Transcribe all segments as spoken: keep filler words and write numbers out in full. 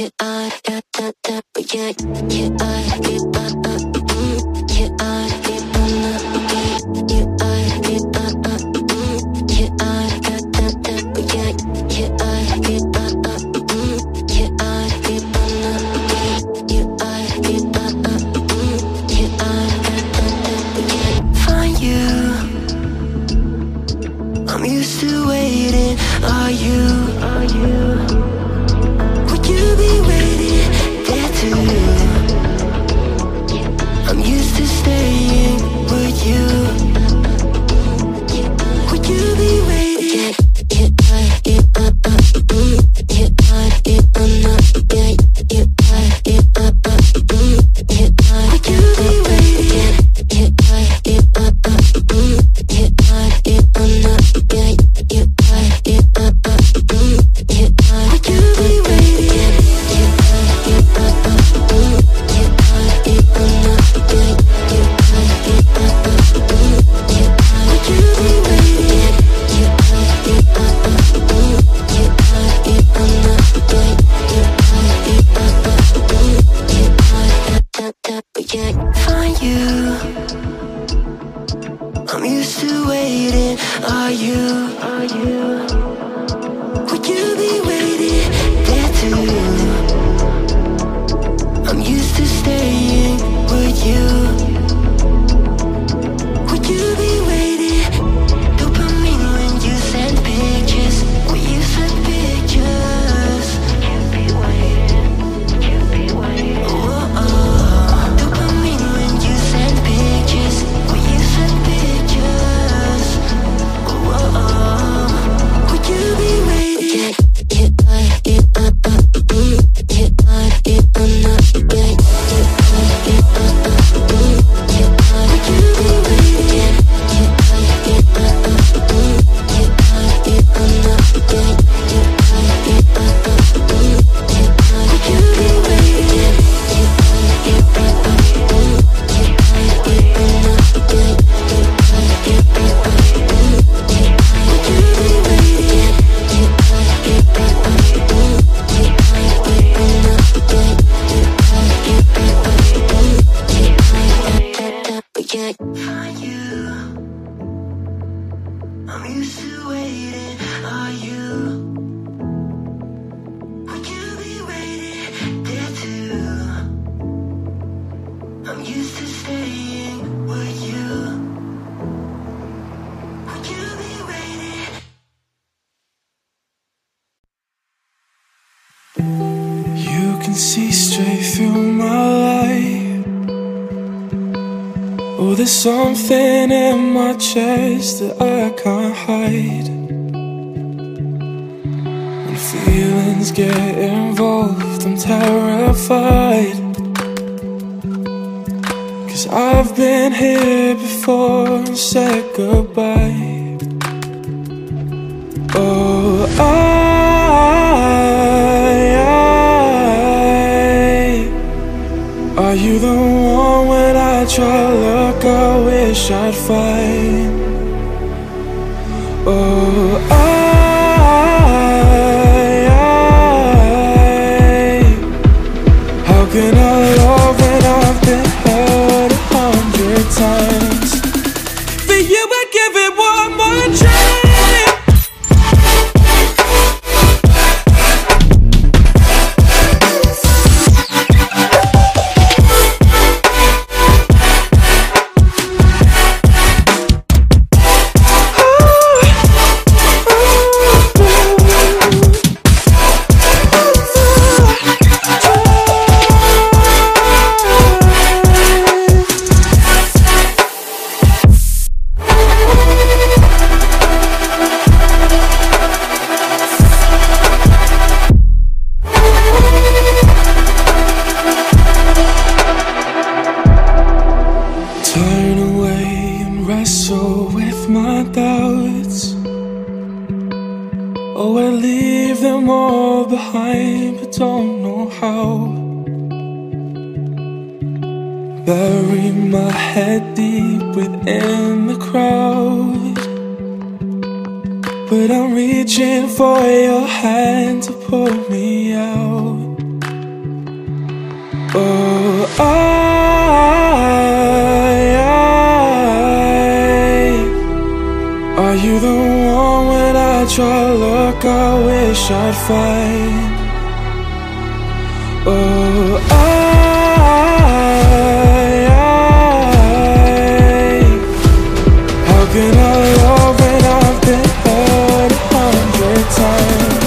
Something in my chest that I can't hide. When feelings get involved, I'm terrified. 'Cause I've been here before and said goodbye. Oh, I, I are you the one when I try to look, I wish I'd find? Oh, I, I, how can I love when I've been hurt a hundred times? For you I give it one more try. Bury my head deep within the crowd, but I'm reaching for your hand to pull me out. Oh, I, I, are you the one when I try to look, I wish I'd find? Oh, I, I, how can I love when I've been hurt a hundred times?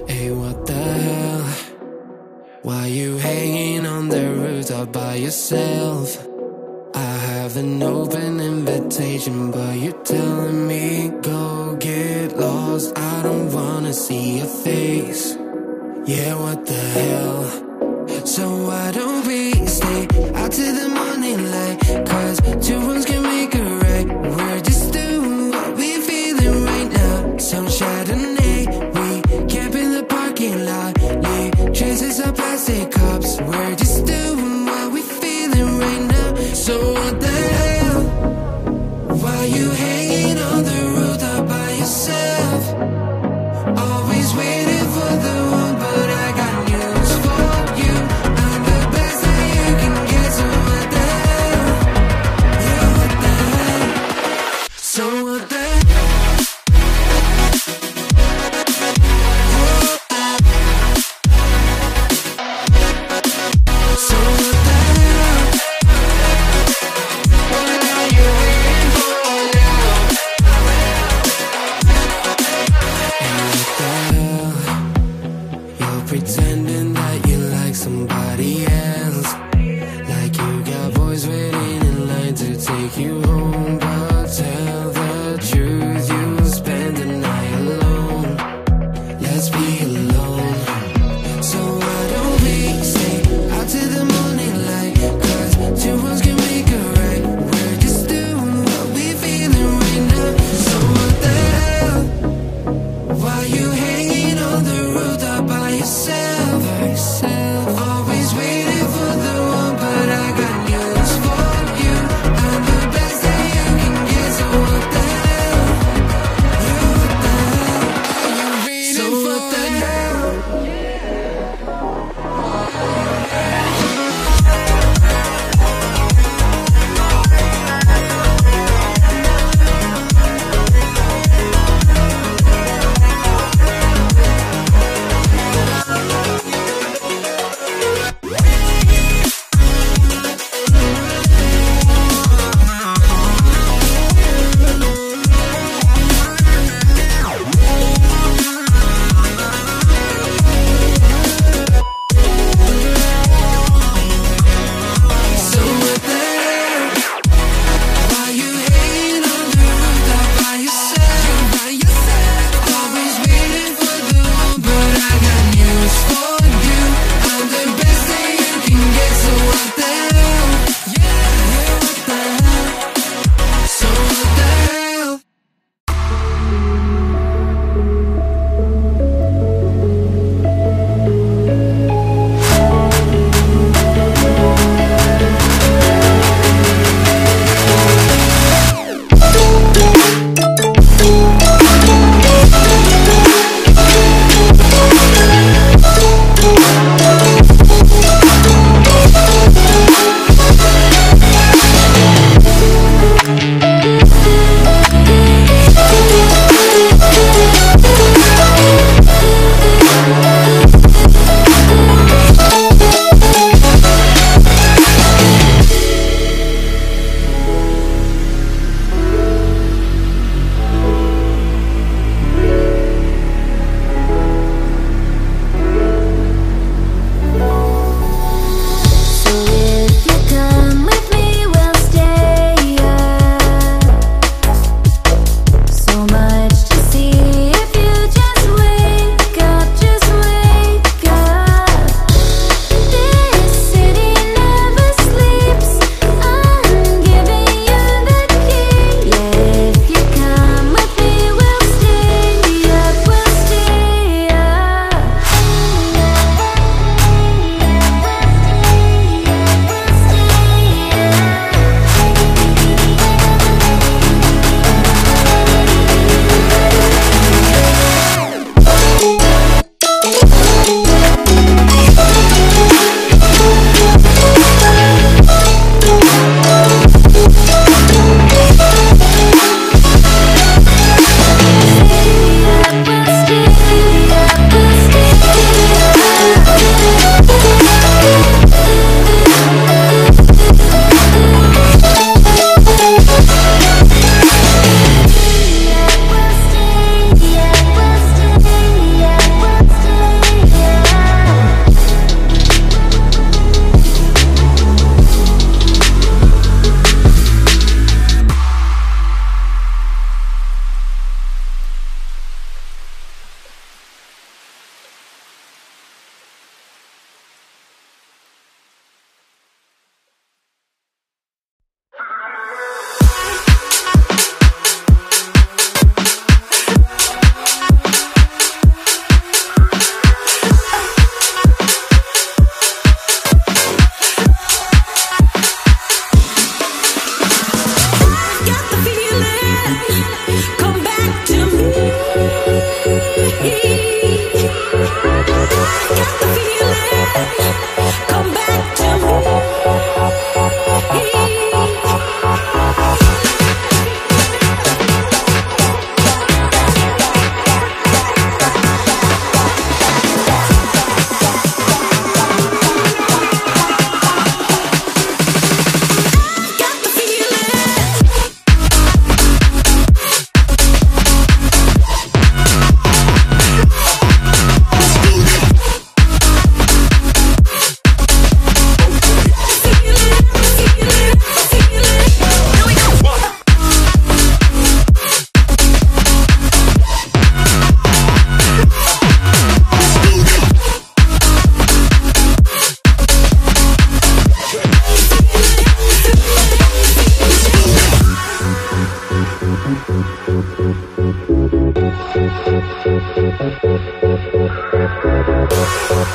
Hey, what the hell? Why you hanging on the rooftop by yourself? I have an open invitation, but you're telling me go get lost. I don't wanna see your face. Yeah, what the hell? So why don't we stay out till the morning light? Cause two wrongs can make a right. We're just doing what we feeling right now. Some Chardonnay, we camp in the parking lot. Leave traces of plastic cups. We're just doing what we feeling right now. So what the hell? Why you hanging on the rooftop by yourself? Always waiting for the one, but I got news for you. I'm the best that you can get, so what the hell?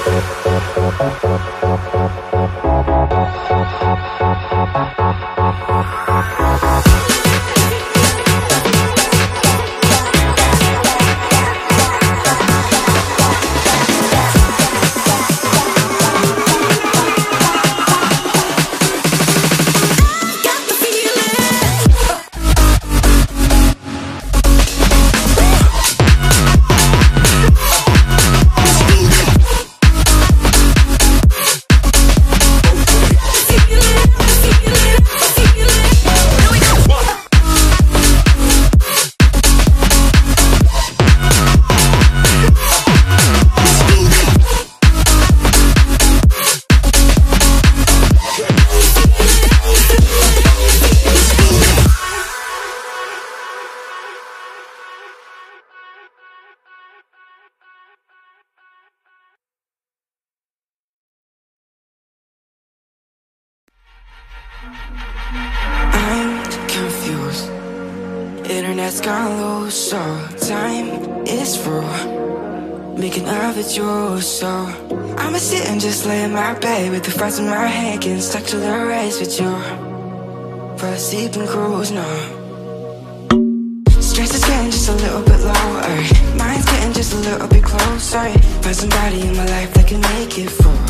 I'm confused. Internet's gone low, so time is through. Making of it yours, so I'ma sit and just lay in my bed with the thoughts in my head, getting stuck to the race with you. For a sleeping cruise, no. Stress is getting just a little bit lower. Mind's getting just a little bit closer. Find somebody in my life that can make it full.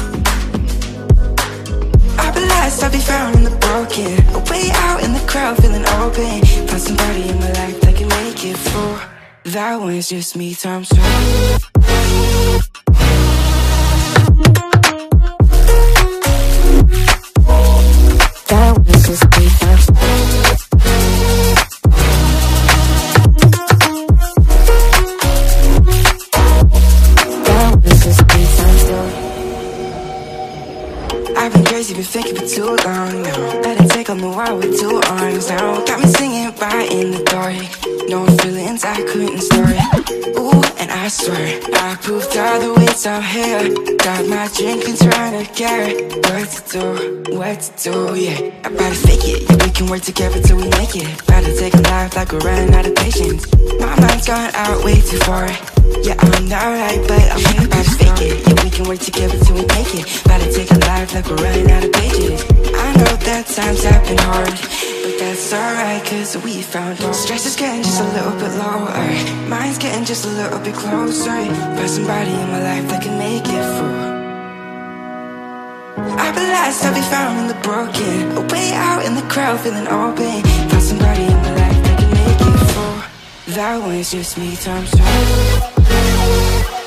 I'll be lost, I'll be found in the broken. Way out in the crowd, feeling open. Find somebody in my life that can make it full. That one's just me times two. That one's just me times two. That one's just me times two. I've been crazy, been thinking for too long now. Let it take on the world with two arms now. Got me singing right in the dark. No feelings I couldn't store it. Ooh, and I swear I proved all the ways I'm here. Got my drink and trying to get what to do, what to do, yeah. I better fake it, yeah, we can work together till we make it. Better take a life like we're running out of patience. My mind's gone out way too far. Yeah, I'm not right, but I'm here. Better fake it, yeah, we can work together till we make it. Better take a life like we're running out of pages. I know that times have been hard, but that's alright, cause we found hope. Stress is getting just a little bit lower. Mind's getting just a little bit closer. Find somebody in my life that can make it through. I'll be lost, I'll be found in the broken. Way out in the crowd, feeling open. Find somebody in my life that can make it through. That one's just me times two.